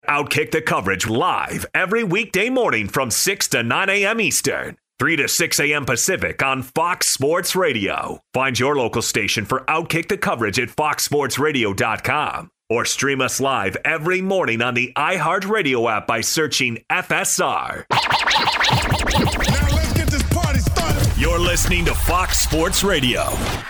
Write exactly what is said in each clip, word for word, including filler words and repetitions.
Outkick the coverage live every weekday morning from six to nine a.m. Eastern, three to six a.m. Pacific on Fox Sports Radio. Find your local station for Outkick the coverage at fox sports radio dot com or stream us live every morning on the iHeartRadio app by searching F S R. Now let's get this party started. You're listening to Fox Sports Radio.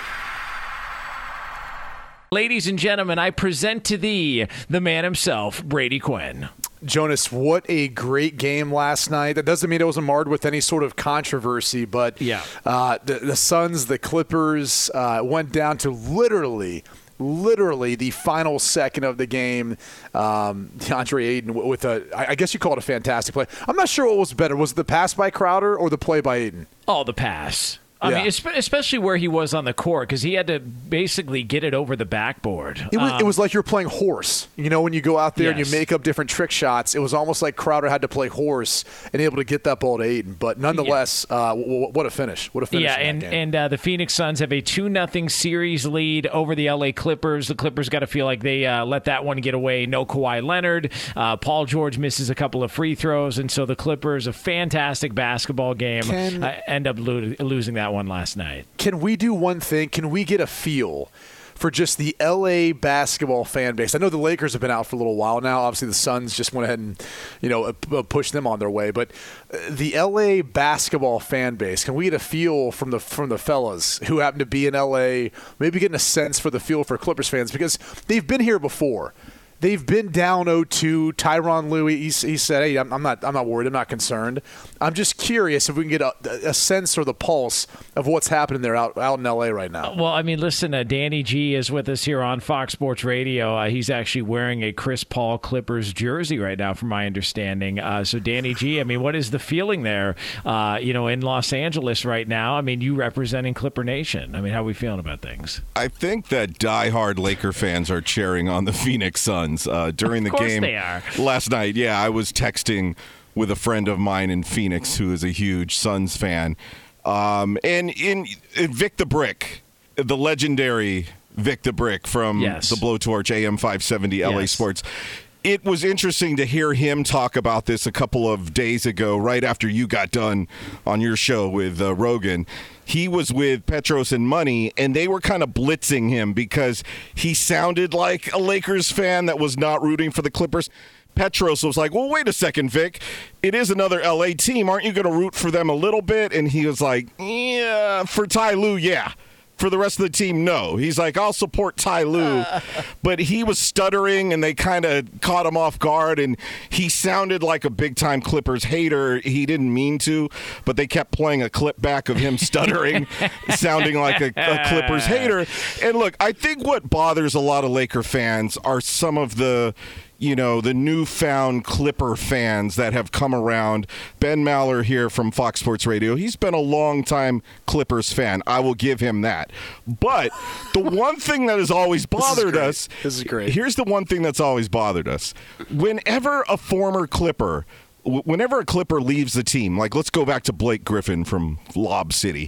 Ladies and gentlemen, I present to thee the man himself, Brady Quinn. Jonas, what a great game last night. That doesn't mean it wasn't marred with any sort of controversy, but yeah. uh, the, the Suns, the Clippers, uh, went down to literally – Literally the final second of the game, um, DeAndre Ayton with a, I guess you call it a fantastic play. I'm not sure what was better. Was it the pass by Crowder or the play by Ayton? Oh, the pass. I yeah. mean, especially where he was on the court, because he had to basically get it over the backboard. It was, um, it was like you're playing horse. You know, when you go out there yes. and you make up different trick shots, it was almost like Crowder had to play horse and able to get that ball to Ayton. But nonetheless, yeah. uh, w- w- what a finish. What a finish. Yeah, and, and uh, the Phoenix Suns have a two nothing series lead over the L A Clippers. The Clippers got to feel like they uh, let that one get away. No Kawhi Leonard. Uh, Paul George misses a couple of free throws, and so the Clippers, a fantastic basketball game, Can, uh, end up lo- losing that one last night. Can we do one thing? Can we get a feel for just the L A basketball fan base? I know the Lakers have been out for a little while now. Obviously, the Suns just went ahead and, you know, pushed them on their way. But the L A basketball fan base, can we get a feel from the from the fellas who happen to be in L A, maybe getting a sense for the feel for Clippers fans? Because they've been here before. They've been down oh two. Tyronn Lue, he, he said, hey, I'm, I'm not I'm not worried. I'm not concerned. I'm just curious if we can get a, a sense or the pulse of what's happening there out, out in L A right now. Well, I mean, listen, uh, Danny G is with us here on Fox Sports Radio. Uh, he's actually wearing a Chris Paul Clippers jersey right now, from my understanding. Uh, so, Danny G, I mean, what is the feeling there, uh, you know, in Los Angeles right now? I mean, you representing Clipper Nation. I mean, how are we feeling about things? I think that diehard Laker fans are cheering on the Phoenix Suns. Uh, during the of course game they are. last night. Yeah, I was texting with a friend of mine in Phoenix who is a huge Suns fan. Um, and in, in Vic the Brick, the legendary Vic the Brick from yes. the Blowtorch A M five seventy L A yes. Sports. It was interesting to hear him talk about this a couple of days ago, right after you got done on your show with uh, Rogan. He was with Petros and Money, and they were kind of blitzing him because he sounded like a Lakers fan that was not rooting for the Clippers. Petros was like, well, wait a second, Vic. It is another L A team. Aren't you going to root for them a little bit? And he was like, yeah, for Ty Lue, yeah. For the rest of the team, no. He's like, I'll support Ty Lue. But he was stuttering, and they kind of caught him off guard, and he sounded like a big-time Clippers hater. He didn't mean to, but they kept playing a clip back of him stuttering, sounding like a, a Clippers hater. And look, I think what bothers a lot of Laker fans are some of the you know, the newfound Clipper fans that have come around. Ben Maller here from Fox Sports Radio. He's been a long-time Clippers fan. I will give him that. But the one thing that has always bothered this us. This is great. Here's the one thing that's always bothered us. Whenever a former Clipper, whenever a Clipper leaves the team, like let's go back to Blake Griffin from Lob City.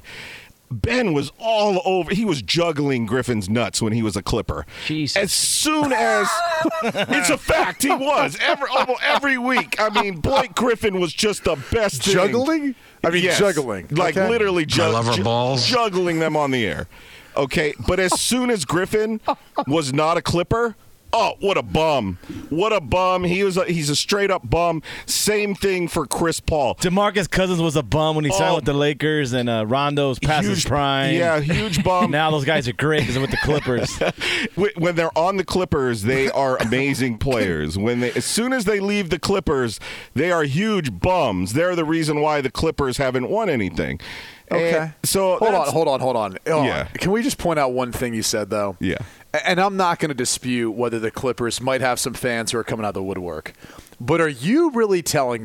Ben was all over. He was juggling Griffin's nuts when he was a Clipper. Jesus. As soon as it's a fact, he was every almost every week. I mean, Blake Griffin was just the best. Thing. Juggling? I mean, yes. juggling. Like okay. literally ju- I love her ju- balls. juggling them on the air. Okay, but as soon as Griffin was not a Clipper. Oh, what a bum. What a bum. He was a, he's a straight-up bum. Same thing for Chris Paul. DeMarcus Cousins was a bum when he signed Oh, with the Lakers, and uh, Rondo's past huge, his prime. Yeah, huge bum. Now those guys are great because they're with the Clippers. When they're on the Clippers, they are amazing players. When they, as soon as they leave the Clippers, they are huge bums. They're the reason why the Clippers haven't won anything. Okay. And so hold on, hold on, hold on. Hold Yeah. on. Can we just point out one thing you said, though? Yeah. And I'm not going to dispute whether the Clippers might have some fans who are coming out of the woodwork. But are you really telling me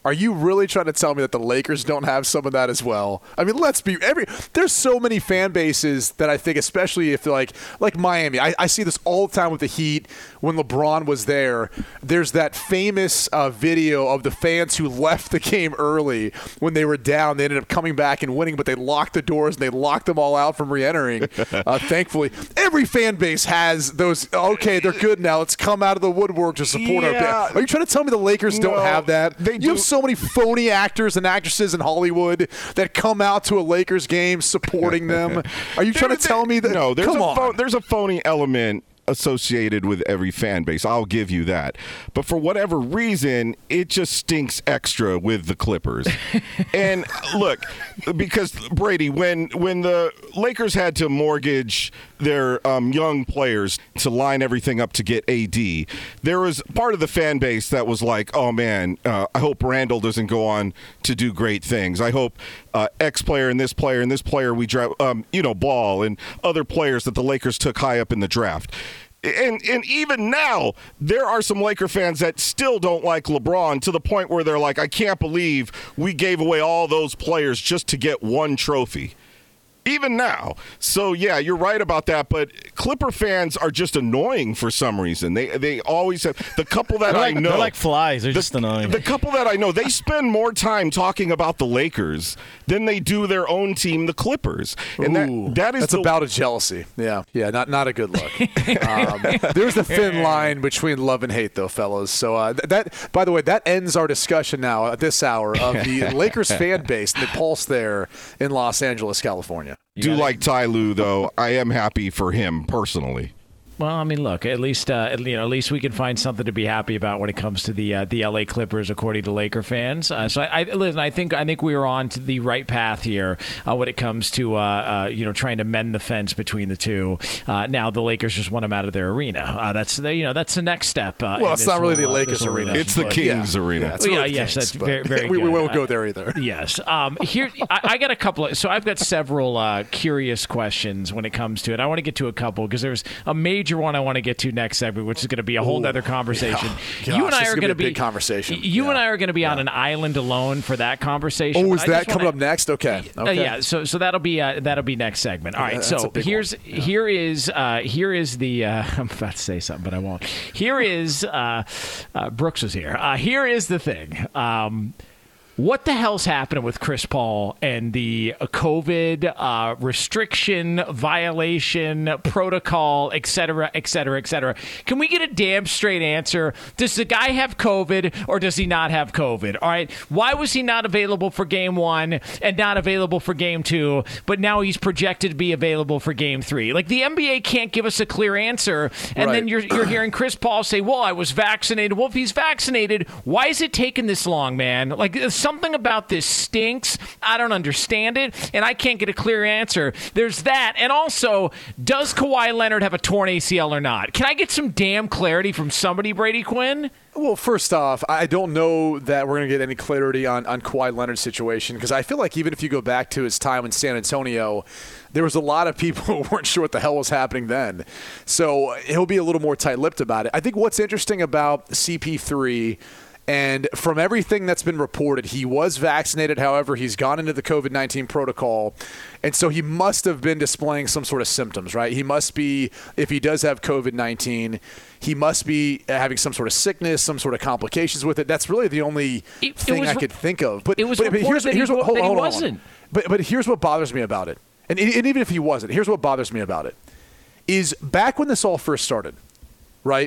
Are you really trying to tell me that the Lakers don't have some of that as well? I mean, let's be every. There's so many fan bases that I think, especially if they're like like Miami. I, I see this all the time with the Heat when LeBron was there. There's that famous uh, video of the fans who left the game early when they were down. They ended up coming back and winning, but they locked the doors and they locked them all out from re-entering. Uh, thankfully, every fan base has those. Okay, they're good now. Let's come out of the woodwork to support Yeah. our. Are you trying to tell me the Lakers No, don't have that? they you do. have so many phony actors and actresses in Hollywood that come out to a Lakers game supporting them. Are you trying to There- tell me that? No, there's come a on. pho- there's a phony element associated with every fan base. I'll give you that. But for whatever reason, it just stinks extra with the Clippers. And look, because Brady, when when the Lakers had to mortgage their um, young players to line everything up to get A D, there was part of the fan base that was like, oh man, uh, I hope Randall doesn't go on to do great things. I hope uh, X player and this player and this player we draft, um, you know, Ball and other players that the Lakers took high up in the draft. And and even now, there are some Laker fans that still don't like LeBron to the point where they're like, I can't believe we gave away all those players just to get one trophy. Even now. So, yeah, you're right about that. But Clipper fans are just annoying for some reason. They they always have. The couple that They're I like, know. they're like flies. They're the, just annoying. The couple that I know, they spend more time talking about the Lakers than they do their own team, the Clippers. And Ooh, that, that is that's the, about a jealousy. Yeah, yeah, not not a good look. um, there's the thin line between love and hate, though, fellas. So uh, th- that, by the way, that ends our discussion now at this hour of the Lakers fan base, the pulse there in Los Angeles, California. do like Ty Lue, though. I am happy for him personally. Well, I mean, look. At least, uh, at, you know, at least we can find something to be happy about when it comes to the uh, the L A Clippers, according to Laker fans. Uh, so, I, I listen. I think I think we are on to the right path here uh, when it comes to uh, uh, you know trying to mend the fence between the two. Uh, now the Lakers just want them out of their arena. Uh, that's the you know that's the next step. Uh, Well, in it's this not really whole, the uh, Lakers this whole arena. It's the but- Kings arena. Yeah, it's Well, really yeah, yes, Kings, that's but very, very we, we good. won't Uh, go there either. Yes. Um, here, I, I got a couple of. So I've got several uh, curious questions when it comes to it. I want to get to a couple because there's a major one I want to get to next segment, which is going to be a whole Ooh, other conversation. yeah. you Gosh, and I this is are gonna going to be a be big conversation. You Yeah. and I are going to be on an island alone for that conversation. Oh, but is I that just coming wanna- up next? Okay. uh, okay. yeah, so so that'll be uh, that'll be next segment. All right, that's a so big here's one. here is uh, here is the uh, I'm about to say something, but I won't. Here is uh, uh, Brooks was here. Uh, here is the thing. Um, What the hell's happening with Chris Paul and the uh, COVID uh, restriction, violation, protocol, et cetera, et cetera, et cetera? Can we get a damn straight answer? Does the guy have COVID or does he not have COVID? All right. Why was he not available for game one and not available for game two, but now he's projected to be available for game three? Like the N B A can't give us a clear answer. And Right. then you're, you're hearing Chris Paul say, well, I was vaccinated. Well, if he's vaccinated, why is it taking this long, man? Like, something about this stinks. I don't understand it, and I can't get a clear answer. There's that. And also, does Kawhi Leonard have a torn A C L or not? Can I get some damn clarity from somebody, Brady Quinn? Well, first off, I don't know that we're going to get any clarity on, on Kawhi Leonard's situation because I feel like even if you go back to his time in San Antonio, there was a lot of people who weren't sure what the hell was happening then. So he'll be a little more tight-lipped about it. I think what's interesting about C P three, and from everything that's been reported, he was vaccinated. However, he's gone into the COVID nineteen protocol. And so he must have been displaying some sort of symptoms, right? He must be, if he does have COVID nineteen, he must be having some sort of sickness, some sort of complications with it. That's really the only It- it thing was I re- could think of. But, it was but, but reported here's, that he here's what, wa- hold, that he hold on, hold on. wasn't. But, but here's what bothers me about it. And, and even if he wasn't, here's what bothers me about it. Is back when this all first started, right,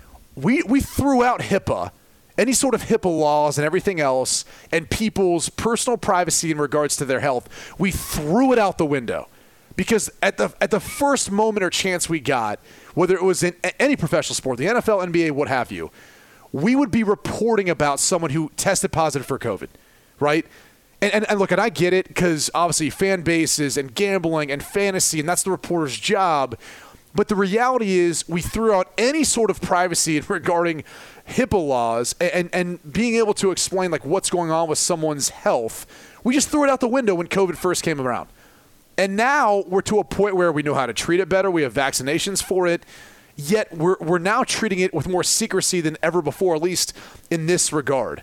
we we threw out HIPAA, any sort of HIPAA laws and everything else, and people's personal privacy in regards to their health, we threw it out the window. Because at the at the first moment or chance we got, whether it was in any professional sport, the N F L, N B A, what have you, we would be reporting about someone who tested positive for COVID, right? And, and, and look, and I get it because obviously fan bases and gambling and fantasy, and that's the reporter's job. But the reality is we threw out any sort of privacy regarding HIPAA laws and, and being able to explain like what's going on with someone's health. We just threw it out the window when COVID first came around. And now we're to a point where we know how to treat it better. We have vaccinations for it. Yet we're we're now treating it with more secrecy than ever before, at least in this regard.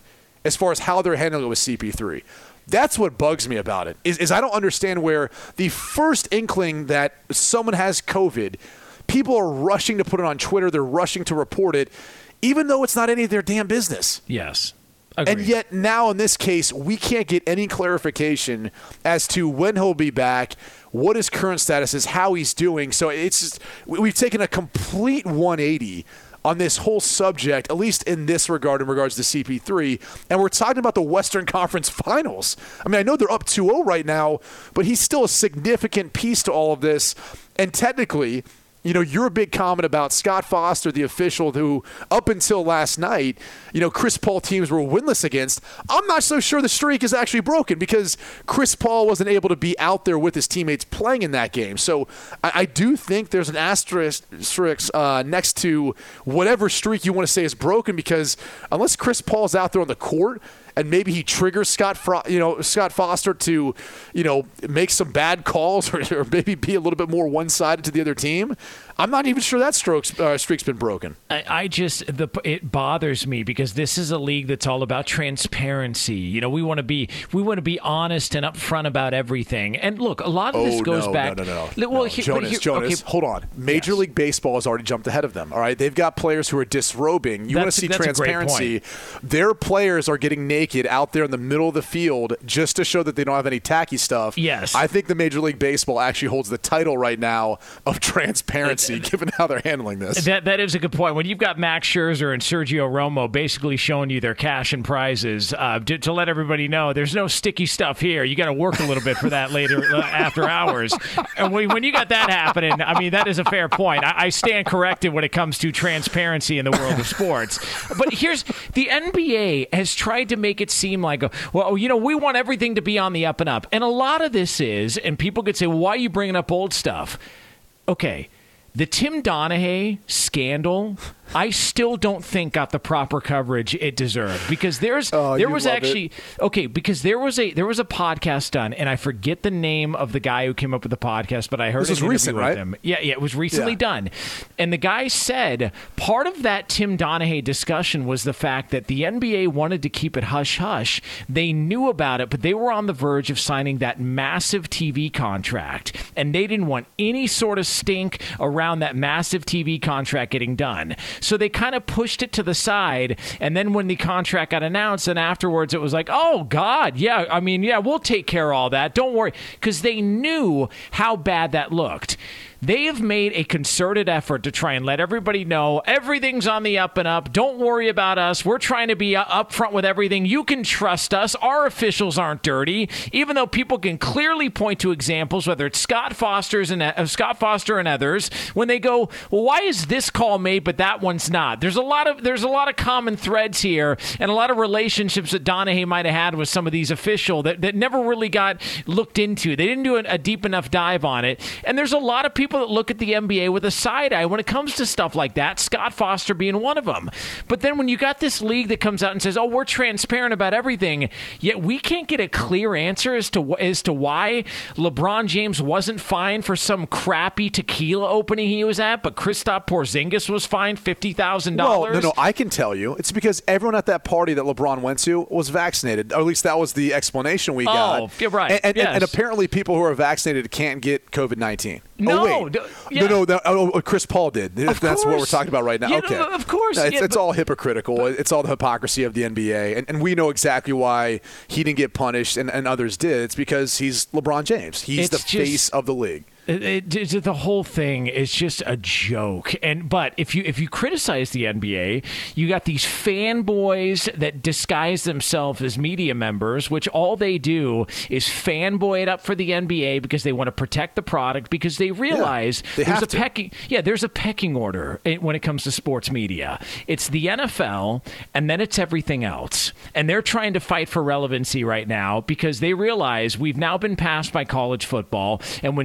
as far as how they're handling it with C P three. That's what bugs me about it, is, is I don't understand where the first inkling that someone has COVID, people are rushing to put it on Twitter, they're rushing to report it, even though it's not any of their damn business. Yes. Agreed. And yet now in this case, we can't get any clarification as to when he'll be back, what his current status is, how he's doing. So it's just, we've taken a complete one eighty on this whole subject, at least in this regard, in regards to C P three. And we're talking about the Western Conference Finals. I mean, I know they're up two oh right now, but he's still a significant piece to all of this. And technically, you know, your big comment about Scott Foster, the official who, up until last night, you know, Chris Paul teams were winless against. I'm not so sure the streak is actually broken because Chris Paul wasn't able to be out there with his teammates playing in that game. So I, I do think there's an asterisk uh, next to whatever streak you want to say is broken, because unless Chris Paul's out there on the court and maybe he triggers Scott, Fro- you know, Scott Foster to, you know, make some bad calls or, or maybe be a little bit more one-sided to the other team, I'm not even sure that strokes, uh, streak's been broken. I, I just the it bothers me because this is a league that's all about transparency. You know, we want to be we want to be honest and upfront about everything. And look, a lot of oh, this goes no, back. No, no, no. Well, no. Here, Jonas, here, Jonas, okay. Hold on. Major yes. League Baseball has already jumped ahead of them. All right, they've got players who are disrobing. You want to see transparency. Their players are getting naked out there in the middle of the field just to show that they don't have any tacky stuff. Yes, I think the Major League Baseball actually holds the title right now of transparency, uh, given how they're handling this. That that is a good point. When you've got Max Scherzer and Sergio Romo basically showing you their cash and prizes uh, to, to let everybody know there's no sticky stuff here. You got to work a little bit for that later uh, after hours. And when, when you got that happening, I mean, that is a fair point. I, I stand corrected when it comes to transparency in the world of sports. But here's the N B A has tried to make it seem like, well, you know, we want everything to be on the up and up. And a lot of this is, and people could say, well, why are you bringing up old stuff? Okay. The Tim Donaghy scandal, I still don't think got the proper coverage it deserved, because there's oh, there was actually it. okay because there was a there was a podcast done, and I forget the name of the guy who came up with the podcast, but I heard this was recent, with right? him. Yeah, yeah, it was recently yeah. done, and the guy said part of that Tim Donaghy discussion was the fact that the N B A wanted to keep it hush hush. They knew about it, but they were on the verge of signing that massive T V contract, and they didn't want any sort of stink around around that massive T V contract getting done. So they kind of pushed it to the side, and then when the contract got announced, and afterwards it was like, oh, God, yeah, I mean, yeah, we'll take care of all that. Don't worry, because they knew how bad that looked. They have made a concerted effort to try and let everybody know everything's on the up and up. Don't worry about us. We're trying to be upfront with everything. You can trust us. Our officials aren't dirty, even though people can clearly point to examples, whether it's Scott Foster's and uh, Scott Foster and others, when they go, well, why is this call made but that one's not? There's a lot of there's a lot of common threads here, and a lot of relationships that Donaghy might have had with some of these officials that, that never really got looked into. They didn't do a, a deep enough dive on it, and there's a lot of people that look at the N B A with a side eye when it comes to stuff like that, Scott Foster being one of them. But then when you got this league that comes out and says, oh, we're transparent about everything, yet we can't get a clear answer as to as to why LeBron James wasn't fined for some crappy tequila opening he was at, but Kristaps Porzingis was fined fifty thousand dollars. Well, no, no, I can tell you. It's because everyone at that party that LeBron went to was vaccinated, or at least that was the explanation we got. Oh, you're right. And, and, yes. and, and apparently people who are vaccinated can't get covid nineteen. No, oh, wait. Yeah. no, no, no. Oh, Chris Paul did. Of That's course. what we're talking about right now. Yeah, okay, no, of course. No, it's, yeah, it's but, all hypocritical. But, it's all the hypocrisy of the N B A, and, and we know exactly why he didn't get punished and, and others did. It's because he's LeBron James. He's the just, face of the league. It, it, the whole thing is just a joke. And but if you if you criticize the N B A, you got these fanboys that disguise themselves as media members, which all they do is fanboy it up for the N B A because they want to protect the product, because they realize yeah, they there's have a to. pecking yeah there's a pecking order when it comes to sports media. It's the N F L, and then it's everything else. And they're trying to fight for relevancy right now because they realize we've now been passed by college football, and when stuff like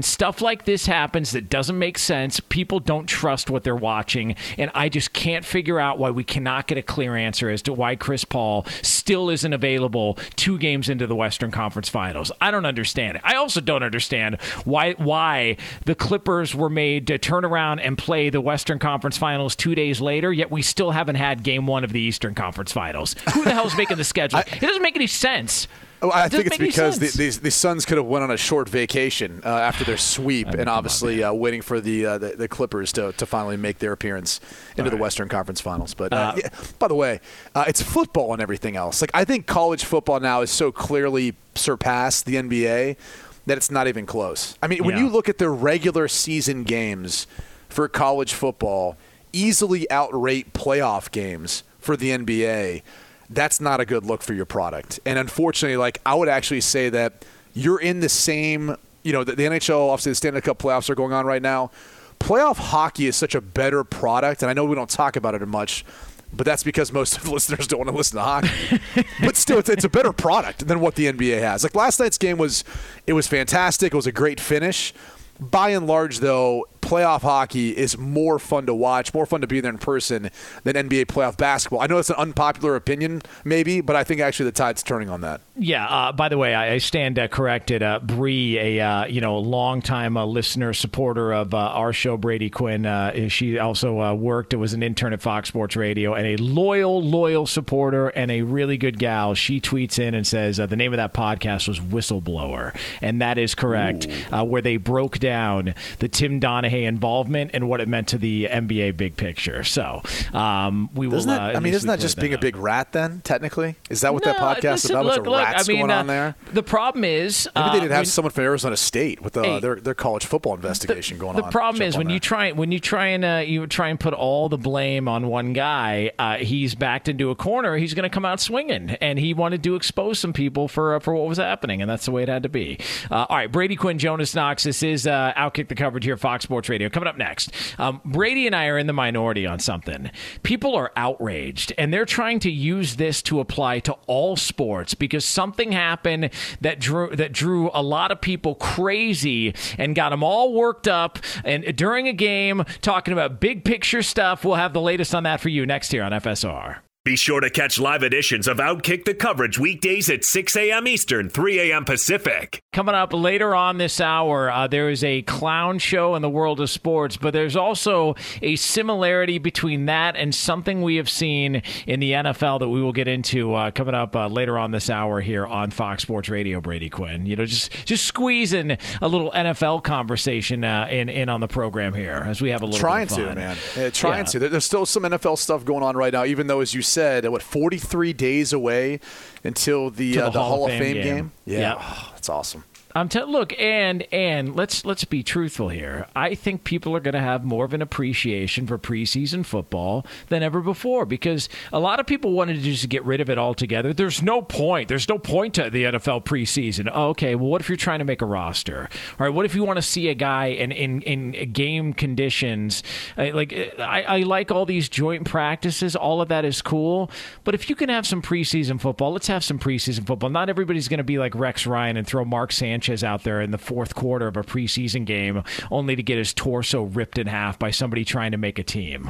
like this happens that doesn't make sense. People don't trust what they're watching, and I just can't figure out why we cannot get a clear answer as to why Chris Paul still isn't available two games into the Western Conference Finals. I don't understand it. I also don't understand why why the Clippers were made to turn around and play the Western Conference Finals two days later, yet we still haven't had game one of the Eastern Conference Finals. Who the hell's making the schedule? I, it doesn't make any sense. Oh, I think it's because the, the, the Suns could have went on a short vacation uh, after their sweep, and obviously on, uh, waiting for the, uh, the the Clippers to, to finally make their appearance into All the right. Western Conference Finals. But uh, uh, yeah, by the way, uh, it's football and everything else. Like I think college football now is so clearly surpassed the N B A that it's not even close. I mean, when yeah. you look at the regular season games for college football, easily outrate playoff games for the N B A. That's not a good look for your product. And unfortunately, like I would actually say that you're in the same, you know, the, the N H L, obviously the Stanley Cup playoffs are going on right now. Playoff hockey is such a better product, and I know we don't talk about it much, but that's because most of the listeners don't want to listen to hockey. But still, it's, it's a better product than what the N B A has. Like last night's game was, it was fantastic. It was a great finish. By and large, though, playoff hockey is more fun to watch, more fun to be there in person than N B A playoff basketball. I know it's an unpopular opinion, maybe, but I think actually the tide's turning on that. Yeah. Uh, by the way, I, I stand uh, corrected. Uh, Bree, a uh, you know longtime uh, listener, supporter of uh, our show, Brady Quinn. Uh, she also uh, worked. Was an intern at Fox Sports Radio, and a loyal, loyal supporter, and a really good gal. She tweets in and says uh, the name of that podcast was Whistleblower, and that is correct. Uh, where they broke down the Tim Donaghy involvement and what it meant to the N B A big picture. So um, we will. That, uh, I mean, isn't that just being up. a big rat? Then technically, is that what no, that podcast listen, is about? Look, Look, look, rats I mean, going uh, on there. The problem is maybe they didn't uh, have when, someone from Arizona State with uh, hey, their their college football investigation the, going the on. The problem Jump is when there. you try when you try and uh, you try and put all the blame on one guy, uh, he's backed into a corner. He's going to come out swinging, and he wanted to expose some people for uh, for what was happening, and that's the way it had to be. Uh, all right, Brady Quinn, Jonas Knox. This is uh, Outkick the Coverage here, Fox Sports Radio. Coming up next, um, Brady and I are in the minority on something. People are outraged, and they're trying to use this to apply to all sports because something happened that drew that drew a lot of people crazy and got them all worked up. And during a game, talking about big picture stuff, we'll have the latest on that for you next here on F S R. Be sure to catch live editions of Outkick the Coverage weekdays at six a.m. Eastern, three a.m. Pacific. Coming up later on this hour, uh, there is a clown show in the world of sports, but there's also a similarity between that and something we have seen in the N F L that we will get into uh, coming up uh, later on this hour here on Fox Sports Radio, Brady Quinn. You know, just just squeezing a little N F L conversation uh, in, in on the program here as we have a little trying bit of fun. to, man. Yeah, trying yeah. to. There's still some N F L stuff going on right now, even though, as you said, what, forty-three days away until the, the, uh, the Hall, Hall of Fame, Fame game. game? Yeah. yeah. Oh, that's awesome. I'm t- look, and and let's let's be truthful here. I think people are going to have more of an appreciation for preseason football than ever before because a lot of people wanted to just get rid of it altogether. There's no point. There's no point to the N F L preseason. Oh, okay, well, what if you're trying to make a roster? All right, what if you want to see a guy in in, in game conditions? Uh, like I, I like all these joint practices. All of that is cool, but if you can have some preseason football, let's have some preseason football. Not everybody's going to be like Rex Ryan and throw Mark Sanchez out there in the fourth quarter of a preseason game only to get his torso ripped in half by somebody trying to make a team.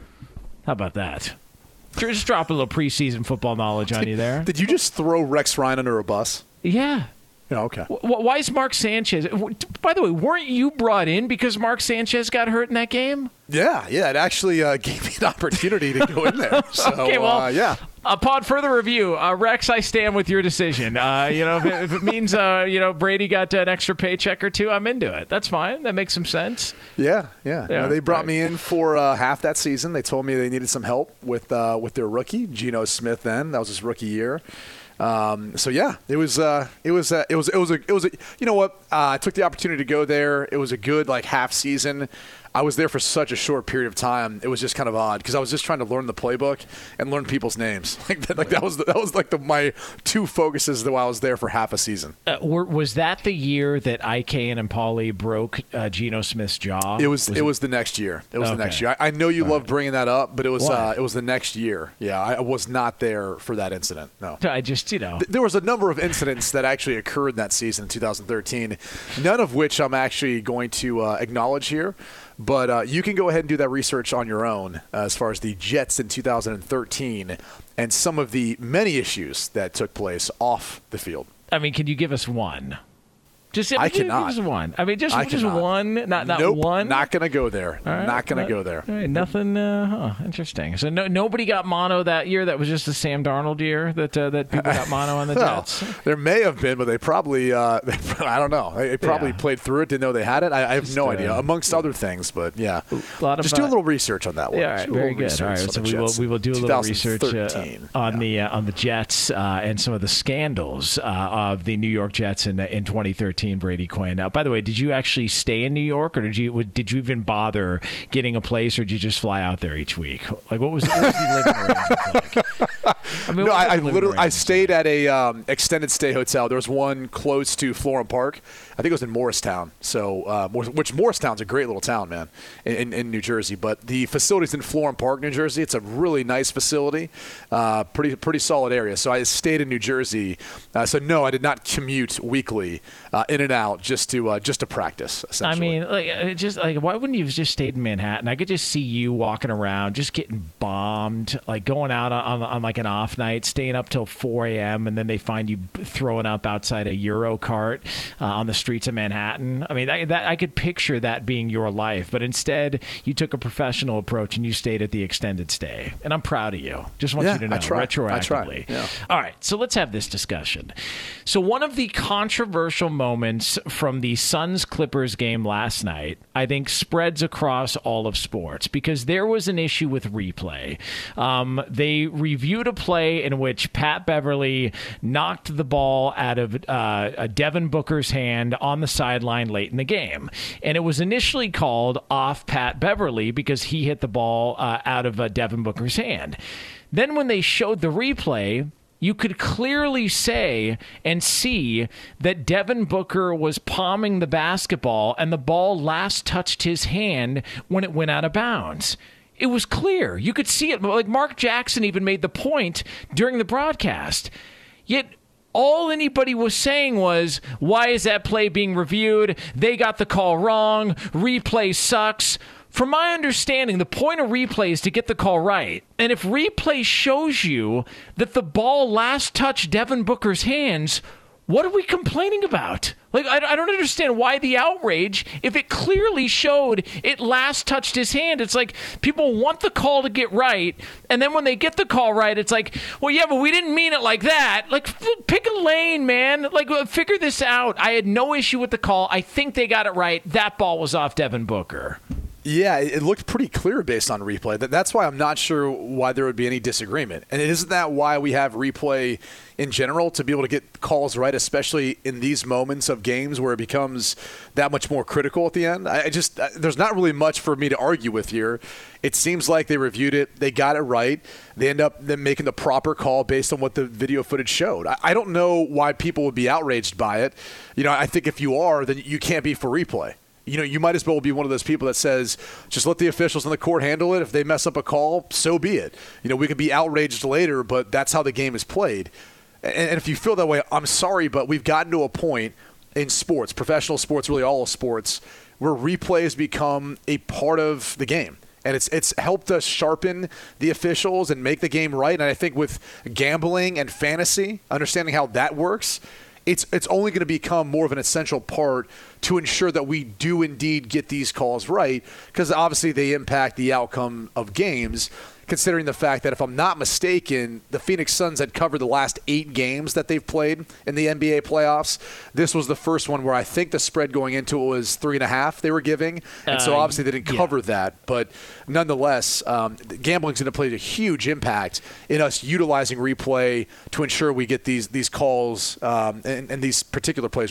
How about that? Just drop a little preseason football knowledge on you there. Did you just throw Rex Ryan under a bus? Yeah. Yeah, okay. Why is Mark Sanchez? By the way, weren't you brought in because Mark Sanchez got hurt in that game? Yeah, yeah. It actually uh, gave me an opportunity to go in there. So, okay, well, uh, yeah. Upon further review, uh, Rex, I stand with your decision. Uh, you know, if it, if it means uh, you know Brady got an extra paycheck or two, I'm into it. That's fine. That makes some sense. Yeah, yeah. yeah You know, they brought right. me in for uh, half that season. They told me they needed some help with uh, with their rookie, Geno Smith. Then that was his rookie year. Um, so yeah, it was uh, it was uh, it was it was a it was a you know what uh, I took the opportunity to go there. It was a good like half season. I was there for such a short period of time. It was just kind of odd because I was just trying to learn the playbook and learn people's names. Like that, like that was the, that was like the, my two focuses while I was there for half a season. Uh, were, was that the year that Ike and Paulie broke uh, Geno Smith's jaw? It was. was it, it was the next year. It was Okay. the next year. I, I know you love bringing that up, but it was. Why? Uh, it was the next year. Yeah, I, I was not there for that incident. No. I just, you know. Th- There was a number of incidents that actually occurred that season in two thousand thirteen, none of which I'm actually going to uh, acknowledge here. But uh, you can go ahead and do that research on your own uh, as far as the Jets in two thousand thirteen and some of the many issues that took place off the field. I mean, can you give us one? Just I give cannot. us one. I mean, just I just cannot. one, not not nope, one. Not going to go there. All right, Not going to not- go there. All right, nothing. Uh, huh, interesting. So no, nobody got mono that year. That was just the Sam Darnold year that uh, that people got mono on the Well, Jets. there may have been, but they probably, uh, they, I don't know. They, they probably Yeah. played through it, didn't know they had it. I, I have Just, no uh, idea, amongst other things. But yeah, A lot of, just do a uh, little research on that one. Yeah, all right, Just do a very little good. research All right, on so the we will Jets we will do a little research uh, twenty thirteen. on Yeah. the uh, on the Jets uh, and some of the scandals uh, of the New York Jets in in twenty thirteen. Brady Quinn. Now, by the way, did you actually stay in New York, or did you did you even bother getting a place, or did you just fly out there each week? Like, what was, what was the living arrangement like? I mean, No, what was I, I the living literally I arrangement stayed at a um, extended stay hotel. There was one close to Florham Park. I think it was in Morristown. So, uh, Mor- which Morristown's a great little town, man, in, in, in New Jersey. But the facility's in Florham Park, New Jersey. It's a really nice facility, uh, pretty pretty solid area. So I stayed in New Jersey. Uh, so no, I did not commute weekly uh, in and out just to uh, just to practice. I Essentially. mean, like, it just like, why wouldn't you have just stayed in Manhattan? I could just see you walking around, just getting bombed, like going out on, on, on like an off night, staying up till four a.m., and then they find you throwing up outside a Euro cart uh, on the streets of Manhattan. I mean, that, that I could picture that being your life, but instead you took a professional approach and you stayed at the extended stay, and I'm proud of you. Just want Yeah, you to know, I try. I retroactively. try. Yeah. All right, so let's have this discussion. So one of the controversial moments from the Suns-Clippers game last night, I think, spreads across all of sports because there was an issue with replay. Um, they reviewed a play in which Pat Beverly knocked the ball out of uh, Devin Booker's hand on the sideline late in the game. And it was initially called off Pat Beverly because he hit the ball uh, out of uh, Devin Booker's hand. Then when they showed the replay, you could clearly say and see that Devin Booker was palming the basketball and the ball last touched his hand when it went out of bounds. It was clear. You could see it. Like Mark Jackson even made the point during the broadcast. Yet all anybody was saying was, why is that play being reviewed? They got the call wrong. Replay sucks. From my understanding, the point of replay is to get the call right. And if replay shows you that the ball last touched Devin Booker's hands, what are we complaining about? Like, I, I don't understand why the outrage if it clearly showed it last touched his hand. It's like people want the call to get right, and then when they get the call right, it's like, well, yeah, but we didn't mean it like that. Like, f- pick a lane, man. Like, figure this out. I had no issue with the call. I think they got it right. That ball was off Devin Booker. Yeah, it looked pretty clear based on replay. That That's why I'm not sure why there would be any disagreement. And isn't that why we have replay in general, to be able to get calls right, especially in these moments of games where it becomes that much more critical at the end? I just there's not really much for me to argue with here. It seems like they reviewed it. They got it right. They end up then making the proper call based on what the video footage showed. I, I don't know why people would be outraged by it. You know, I think if you are, then you can't be for replay. You know, you might as well be one of those people that says, just let the officials on the court handle it. If they mess up a call, so be it. You know, we could be outraged later, but that's how the game is played. And, and if you feel that way, I'm sorry, but we've gotten to a point in sports, professional sports, really all of sports, where replay has become a part of the game. And it's it's helped us sharpen the officials and make the game right. And I think with gambling and fantasy, understanding how that works, it's it's only going to become more of an essential part to ensure that we do indeed get these calls right, because obviously they impact the outcome of games, considering the fact that if I'm not mistaken, the Phoenix Suns had covered the last eight games that they've played in the N B A playoffs. This was the first one where I think the spread going into it was three and a half they were giving, and so Uh, obviously they didn't yeah. cover that. But nonetheless, um, gambling's going to play a huge impact in us utilizing replay to ensure we get these these calls um, and, and these particular plays right.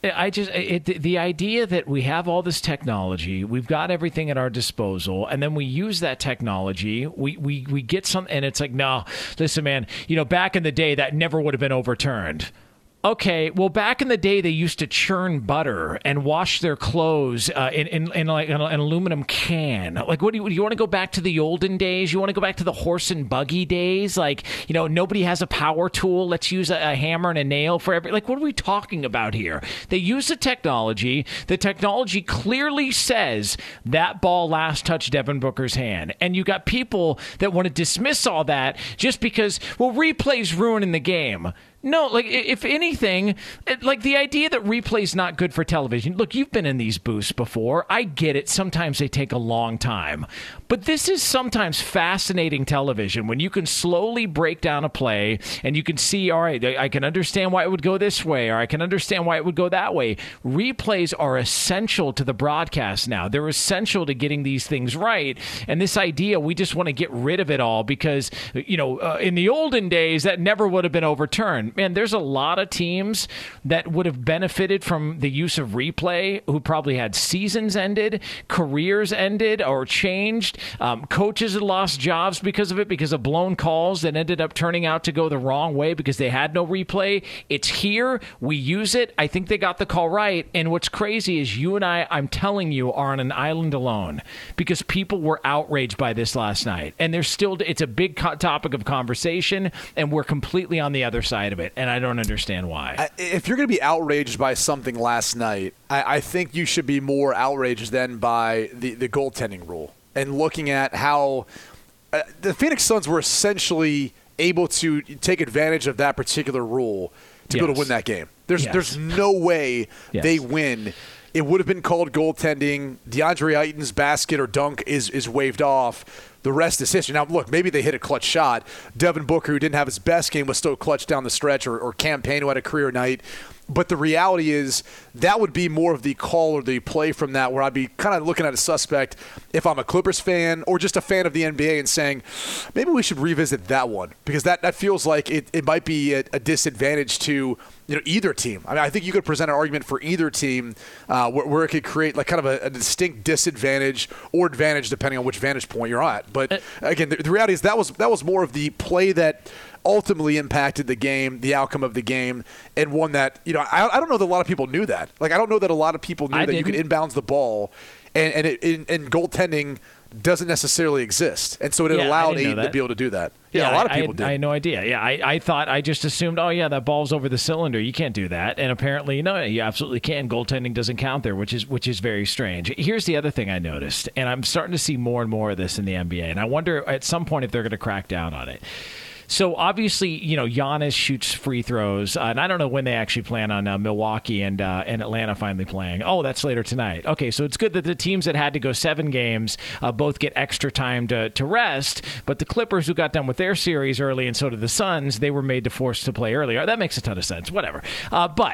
I just it, the idea that we have all this technology, we've got everything at our disposal, and then we use that technology. We we we get some, and it's like, no, listen, man. You know, back in the day, that never would have been overturned. Okay, well, back in the day, they used to churn butter and wash their clothes uh, in, in, in like an, an aluminum can. Like, what do you, do you want to go back to the olden days? You want to go back to the horse and buggy days? Like, you know, nobody has a power tool. Let's use a, a hammer and a nail for every. Like, what are we talking about here? They use the technology. The technology clearly says that ball last touched Devin Booker's hand, and you got people that want to dismiss all that just because, well, replay's ruining the game. No, like, if anything, like the idea that replay's not good for television. Look, you've been in these booths before. I get it. Sometimes they take a long time. But this is sometimes fascinating television when you can slowly break down a play and you can see, all right, I can understand why it would go this way, or I can understand why it would go that way. Replays are essential to the broadcast now. They're essential to getting these things right. And this idea, we just want to get rid of it all because, you know, uh, in the olden days, that never would have been overturned. Man, there's a lot of teams that would have benefited from the use of replay who probably had seasons ended, careers ended or changed. Um, coaches had lost jobs because of it, because of blown calls that ended up turning out to go the wrong way because they had no replay. It's here. We use it. I think they got the call right. And what's crazy is you and I, I'm telling you, are on an island alone because people were outraged by this last night. And there's still, it's a big co- topic of conversation, and we're completely on the other side of it. And I don't understand why. If you're going to be outraged by something last night, I, I think you should be more outraged than by the, the goaltending rule and looking at how uh, the Phoenix Suns were essentially able to take advantage of that particular rule to yes. be able to win that game. There's yes. there's no way yes. they win. It would have been called goaltending. DeAndre Ayton's basket or dunk is, is waved off. The rest is history. Now, look, maybe they hit a clutch shot. Devin Booker, who didn't have his best game, was still clutch down the stretch, or, or Cam Payne, who had a career night. But the reality is that would be more of the call or the play from that, where I'd be kind of looking at a suspect if I'm a Clippers fan or just a fan of the N B A and saying, maybe we should revisit that one, because that, that feels like it, it might be a, a disadvantage to you know either team. I mean, I think you could present an argument for either team uh, where, where it could create like kind of a, a distinct disadvantage or advantage depending on which vantage point you're at. But again, the, the reality is that was that was more of the play that ultimately impacted the game, the outcome of the game, and one that, you know, I, I don't know that a lot of people knew that. Like, I don't know that a lot of people knew I that didn't. you could inbounds the ball, and and, it, and, and goaltending doesn't necessarily exist. And so it Yeah, I allowed didn't know Ayton to that. be able to do that. Yeah, a lot of I, people I, did. I had no idea. Yeah, I, I thought, I just assumed, oh, yeah, that ball's over the cylinder. You can't do that. And apparently, no, you absolutely can. Goaltending doesn't count there, which is which is very strange. Here's the other thing I noticed, and I'm starting to see more and more of this in the N B A, and I wonder at some point if they're going to crack down on it. So obviously, you know, Giannis shoots free throws, uh, and I don't know when they actually plan on uh, Milwaukee and uh, and Atlanta finally playing. Oh, that's later tonight. Okay, so it's good that the teams that had to go seven games uh, both get extra time to, to rest, but the Clippers, who got done with their series early, and so did the Suns, they were made to force to play earlier. That makes a ton of sense, whatever. Uh, but...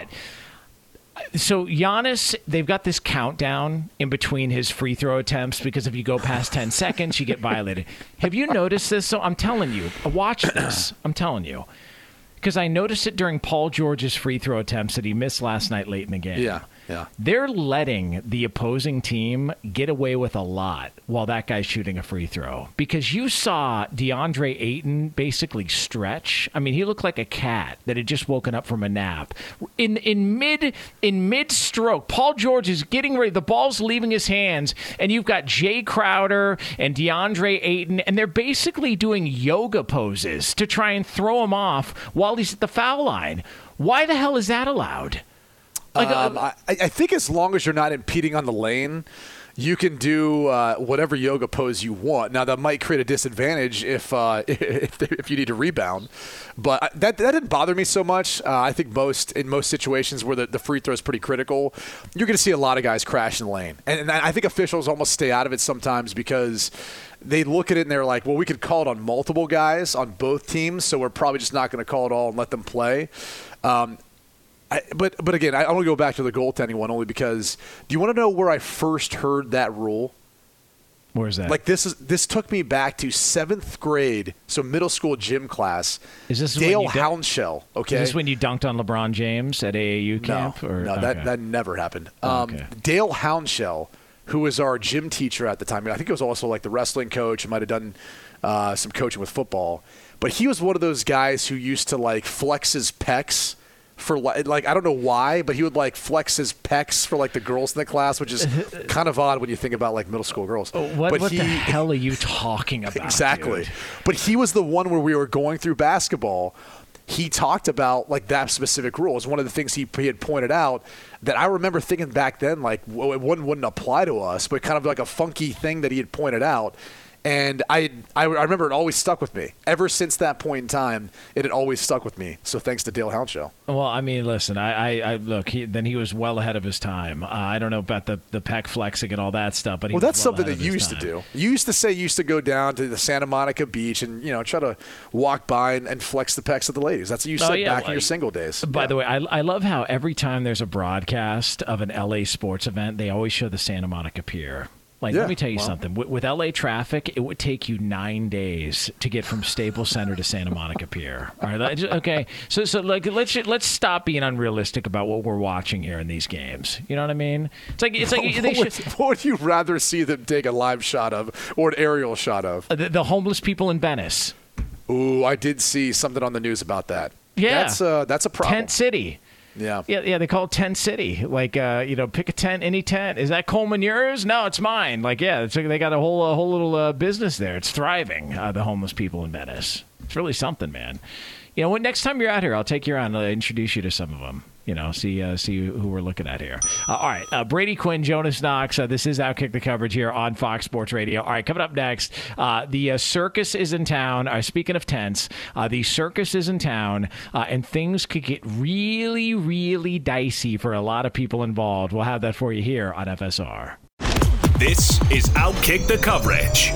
So Giannis, they've got this countdown in between his free throw attempts because if you go past ten seconds, you get violated. Have you noticed this? So I'm telling you, watch this. I'm telling you. Because I noticed it during Paul George's free throw attempts that he missed last night late in the game. Yeah, yeah. They're letting the opposing team get away with a lot while that guy's shooting a free throw. Because you saw DeAndre Ayton basically stretch. I mean, he looked like a cat that had just woken up from a nap. In in mid in mid stroke, Paul George is getting ready. The ball's leaving his hands, and you've got Jay Crowder and DeAndre Ayton, and they're basically doing yoga poses to try and throw him off while he's at the foul line. Why the hell is that allowed? Like, um, uh, I, I think as long as you're not impeding on the lane, you can do uh, whatever yoga pose you want. Now, that might create a disadvantage if uh, if, if you need to rebound. But that that didn't bother me so much. Uh, I think most in most situations where the, the free throw is pretty critical, you're going to see a lot of guys crash in the lane. And, and I think officials almost stay out of it sometimes because they look at it and they're like, well, we could call it on multiple guys on both teams, so we're probably just not going to call it all and let them play. Um, I, but but again, I, I want to go back to the goaltending one only because do you want to know where I first heard that rule? Where's that? Like this is this took me back to seventh grade, so middle school gym class. Is this Dale when you dun- Hounshell? Okay, Is this when you dunked on LeBron James at A A U camp? No, or? no, okay. that that never happened. Oh, Um, okay. Dale Hounshell, who was our gym teacher at the time, I think he was also like the wrestling coach. He might have done uh, some coaching with football, but he was one of those guys who used to like flex his pecs. For like, like I don't know why, but he would like flex his pecs for like the girls in the class, which is kind of odd when you think about like middle school girls. What, but what he, the hell are you talking about? Exactly. Dude? But he was the one where we were going through basketball. He talked about like that specific rule. It was one of the things he, he had pointed out that I remember thinking back then, like well, it wouldn't, wouldn't apply to us, but kind of like a funky thing that he had pointed out. And I, I, I remember it always stuck with me. Ever since that point in time, it had always stuck with me. So thanks to Dale Hounshell. Well, I mean, listen, I, I, I look, he, then he was well ahead of his time. Uh, I don't know about the, the pec flexing and all that stuff, but he Well, was that's well something ahead that of you his used to time. do. You used to say you used to go down to the Santa Monica beach and, you know, try to walk by and, and flex the pecs of the ladies. That's what you Oh, said yeah, back in like- your single days. By Yeah. the way, I, I love how every time there's a broadcast of an L A sports event, they always show the Santa Monica Pier. Like, Yeah, let me tell you well. something. With, with L A traffic, it would take you nine days to get from Staples Center to Santa Monica Pier. All right, that- okay. So, so like, let's let's stop being unrealistic about what we're watching here in these games. You know what I mean? It's like it's like what, they would, should, what would you rather see them take a live shot of or an aerial shot of? the, the homeless people in Venice, Ooh, I did see something on the news about that. Yeah. That's, uh, that's a problem. Tent City. Yeah. Yeah, yeah, they call it Tent City. Like, uh, you know, pick a tent, any tent. Is that Coleman yours? No, it's mine. Like, yeah, it's like they got a whole, a whole little uh, business there. It's thriving. Uh, the homeless people in Venice. It's really something, man. You know, when next time you're out here, I'll take you around and uh, introduce you to some of them. You know, see uh, see who we're looking at here. Uh, all right, uh, Brady Quinn, Jonas Knox. Uh, this is Outkick the Coverage here on Fox Sports Radio. All right, coming up next, uh, the uh, circus is in town. Uh, speaking of tents, uh, the circus is in town, uh, and things could get really, really dicey for a lot of people involved. We'll have that for you here on F S R. This is Outkick the Coverage.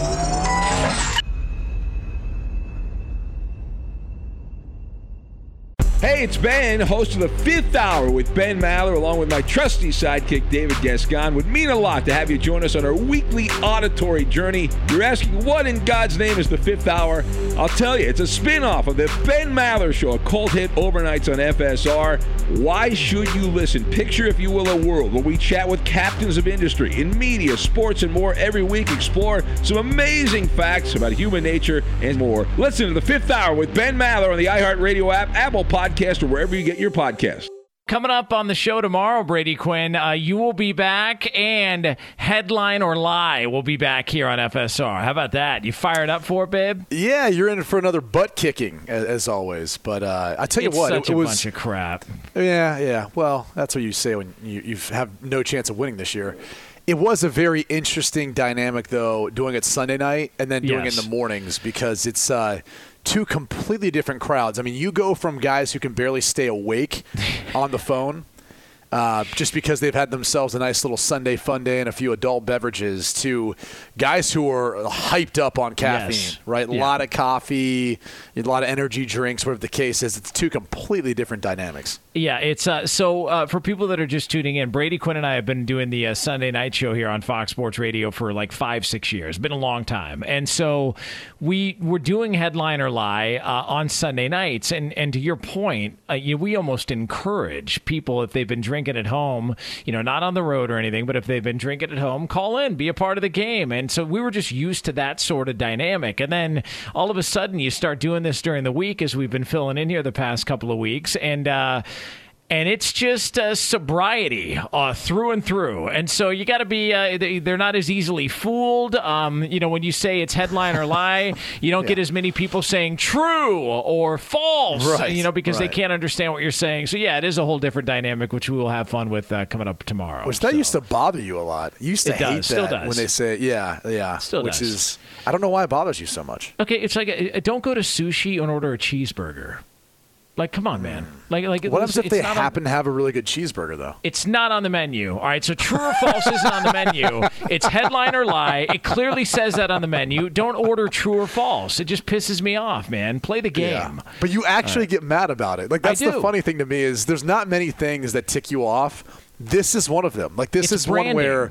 Hey, it's Ben, host of the Fifth Hour with Ben Maller, along with my trusty sidekick, David Gascon. Would mean a lot to have you join us on our weekly auditory journey. You're asking, what in God's name is the Fifth Hour? I'll tell you, it's a spin-off of the Ben Maller Show, a cult hit overnights on F S R. Why should you listen? Picture, if you will, a world where we chat with captains of industry in media, sports, and more every week. Explore some amazing facts about human nature and more. Listen to the Fifth Hour with Ben Maller on the iHeartRadio app, Apple Podcast, or wherever you get your podcasts. Coming up on the show tomorrow, Brady Quinn, uh, you will be back, and Headline or Lie will be back here on F S R. How about that? You fired up for it, babe? Yeah, you're in for another butt kicking, as, as always. But uh, I tell you It's what, such it, it a was bunch of crap. Yeah, yeah. Well, that's what you say when you you have no chance of winning this year. It was a very interesting dynamic, though, doing it Sunday night and then doing Yes. it in the mornings because it's uh, two completely different crowds. I mean, you go from guys who can barely stay awake on the phone uh, just because they've had themselves a nice little Sunday fun day and a few adult beverages to guys who are hyped up on caffeine, Yes. right? A Yeah. lot of coffee, a lot of energy drinks, whatever the case is. It's two completely different dynamics. Yeah, it's uh, so uh, for people that are just tuning in, Brady Quinn and I have been doing the uh, Sunday night show here on Fox Sports Radio for like five, six years. Been a long time, and so we were doing Headline or Lie uh, on Sunday nights. And and to your point, uh, you, we almost encourage people, if they've been drinking at home, you know, not on the road or anything, but if they've been drinking at home, call in, be a part of the game. And so we were just used to that sort of dynamic. And then all of a sudden, you start doing this during the week, as we've been filling in here the past couple of weeks, and. uh And it's just uh, sobriety uh, through and through. And so you got to be, uh, they, they're not as easily fooled. Um, you know, when you say it's Headline or Lie, you don't get as many people saying true or false, Right, you know, because right. they can't understand what you're saying. So, yeah, it is a whole different dynamic, which we will have fun with uh, coming up tomorrow. Which that So, used to bother you a lot. You used to It hate does, still that does. when they say, yeah, yeah. Still which does. is, I don't know why it bothers you so much. Okay, it's like, uh, don't go to sushi and order a cheeseburger. Like, come on, man. Like, like What happens if it's they not on- happen to have a really good cheeseburger, though? It's not on the menu. All right, so true or false isn't on the menu. It's Headline or Lie. It clearly says that on the menu. Don't order true or false. It just pisses me off, man. Play the game. But you actually get mad about it. Like, that's I the do. funny thing to me is there's not many things that tick you off. This is one of them. Like, this It's is one branding. where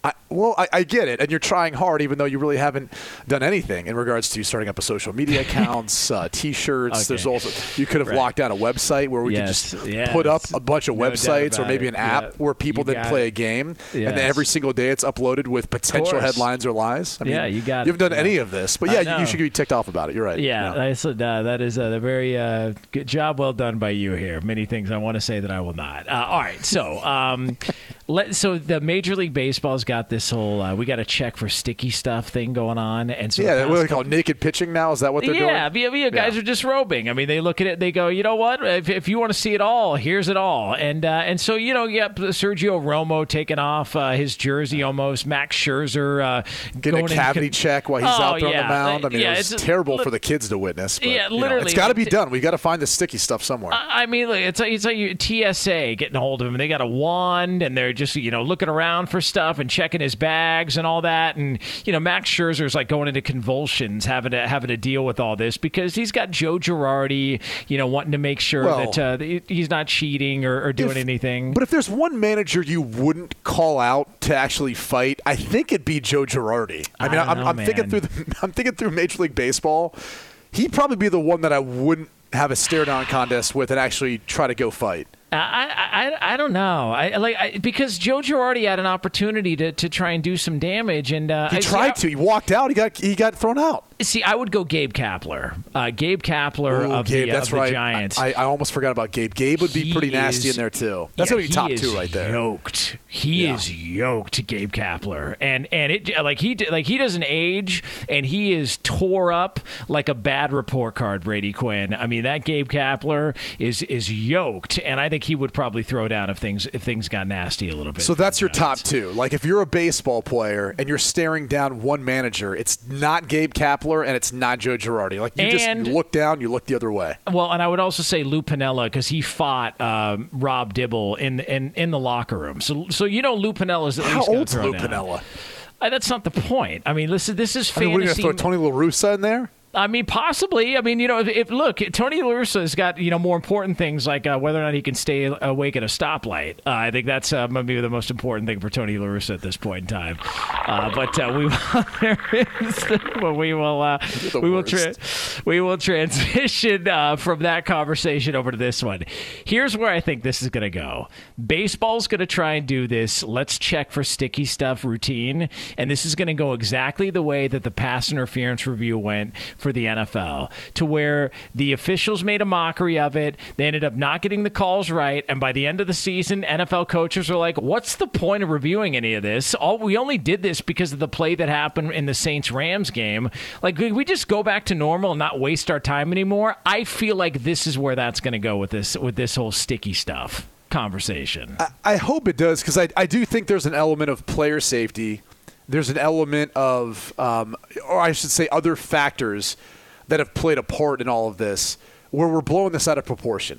I, well, I, I get it, and you're trying hard, even though you really haven't done anything in regards to starting up a social media accounts, uh, T-shirts. Okay. There's also you could have Right. locked down a website where we Yes, could just yes. put up a bunch of No doubt websites, or about maybe it. an app Yeah. where people You then got play it. a game, and Yes. then every single day it's uploaded with potential course. headlines or lies. I mean, Yeah, you got You it. haven't done Yeah. any of this, but I yeah, you, know. you should be ticked off about it. You're right. Yeah, I said, uh, that is a very uh, good job, well done by you here. Many things I want to say that I will not. Uh, all right, so um, let so the Major League Baseball's got this whole uh, we got to check for sticky stuff thing going on, and so the Yeah, past what do they couple- call it, naked pitching now? Is that what they're yeah, doing? yeah, yeah, guys Yeah. are disrobing. I mean, they look at it, they go, you know what? If, if you want to see it all, here's it all. And uh, and so you know, yep, Sergio Romo taking off uh, his jersey almost. Max Scherzer uh, Getting going a cavity in, check while he's Oh, out there yeah. on the mound. I mean, Yeah, it was it's- terrible li- for the kids to witness. But, Yeah, you know, literally. it's got to be done. We got to find the sticky stuff somewhere. I mean, look, it's like, it's like you, T S A getting a hold of him. They got a wand, and they're just, you know, looking around for stuff and checking his bags and all that. And, you know, Max Scherzer's like going into convulsions having to having to deal with all this because he's got Joe Girardi, you know, wanting to make sure Well, that uh, he- he's not cheating or, or doing If- anything. But if there's one manager you wouldn't call out to actually fight, I think it'd be Joe Girardi. I mean, I don't I'm, know, I'm thinking man. through the, I'm thinking through Major League Baseball. He'd probably be the one that I wouldn't have a stare down contest with and actually try to go fight. I, I, I, I don't know. I like I, because Joe Girardi had an opportunity to, to try and do some damage, and uh, He I, tried see, to. He walked out. He got he got thrown out. I, see, I would go Gabe Kapler. Uh, Gabe Kapler Ooh, of, Gabe, the, that's of the right. Giants. I, I almost forgot about Gabe. Gabe would be He pretty nasty is- in there too. That's yeah, gonna be he top is two right there. Yoked. He Yeah. is yoked, Gabe Kapler, and and it like he like he doesn't age, and he is tore up like a bad report card. Brady Quinn. I mean, that Gabe Kapler is is yoked, and I think he would probably throw down if things if things got nasty a little bit. So for that's the your top Giants. two. Like if you're a baseball player and you're staring down one manager, it's not Gabe Kapler and it's not Joe Girardi. Like you And- just you look down, you look the other way. Well, and I would also say Lou Piniella because he fought um, Rob Dibble in, in in the locker room. So so you know Lou Pinella's at How least gonna old's throw Lou down. Pinella? Uh, that's not the point. I mean, listen, this is I mean, what are you fantasy. going to throw Tony La Russa in there? I mean, possibly. I mean, you know, if, if look, Tony La Russa's got you know more important things like uh, whether or not he can stay awake at a stoplight. Uh, I think that's uh, maybe the most important thing for Tony La Russa at this point in time. Uh, but uh, we there is, well, we will uh, the we will worst. tra- we will transition uh, from that conversation over to this one. Here's where I think this is going to go. Baseball's going to try and do this. Let's check for sticky stuff routine, and this is going to go exactly the way that the pass interference review went for the N F L, to where the officials made a mockery of it. They ended up not getting the calls right, and by the end of the season, N F L coaches are like, what's the point of reviewing any of this? All we only did this because of the play that happened in the Saints-Rams game. Like, could we just go back to normal and not waste our time anymore? I feel like this is where that's going to go with this with this whole sticky stuff conversation. I, I hope it does because I, I do think there's an element of player safety. There's an element of, um, or I should say, other factors that have played a part in all of this where we're blowing this out of proportion.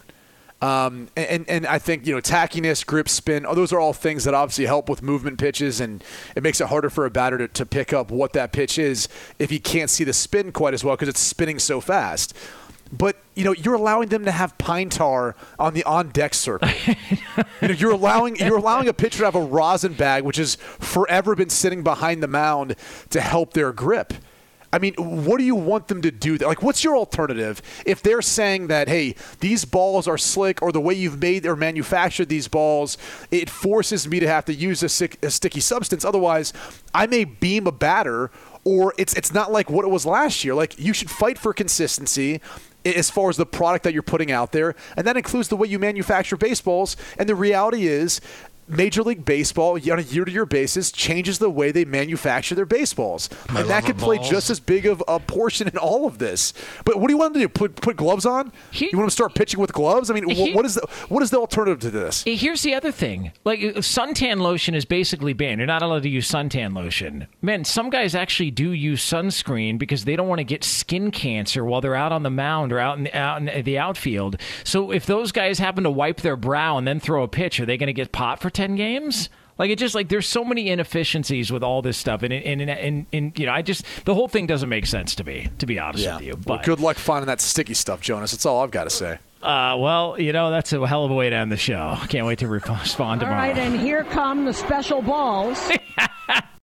Um, and, and I think, you know, tackiness, grip, spin, oh, those are all things that obviously help with movement pitches, and it makes it harder for a batter to, to pick up what that pitch is if he can't see the spin quite as well because it's spinning so fast. But, you know, you're allowing them to have pine tar on the on-deck circle. you know, you're allowing you're allowing a pitcher to have a rosin bag, which has forever been sitting behind the mound to help their grip. I mean, what do you want them to do? Like, what's your alternative if they're saying that, hey, these balls are slick, or the way you've made or manufactured these balls, it forces me to have to use a, sick, a sticky substance. Otherwise, I may beam a batter, or it's it's not like what it was last year. Like, you should fight for consistency as far as the product that you're putting out there, and that includes the way you manufacture baseballs. And the reality is, Major League Baseball, on a year-to-year basis, changes the way they manufacture their baseballs. My and that love could of play balls. just as big of a portion in all of this. But what do you want them to do? Put put gloves on? He- you want them to start pitching with gloves? I mean, He- wh- what is the what is the alternative to this? Here's the other thing. Like, suntan lotion is basically banned. You're not allowed to use suntan lotion. Man, some guys actually do use sunscreen because they don't want to get skin cancer while they're out on the mound or out in, out in the outfield. So if those guys happen to wipe their brow and then throw a pitch, are they going to get popped for ten games? Like, it just, like, there's so many inefficiencies with all this stuff. And, and, and, and, and, you know, I just, the whole thing doesn't make sense to me, to be honest with you. Well, But, good luck finding that sticky stuff, Jonas. That's all I've got to say. uh, well, you know, that's a hell of a way to end the show. Can't wait to re- respond All tomorrow. right, and here come the special balls.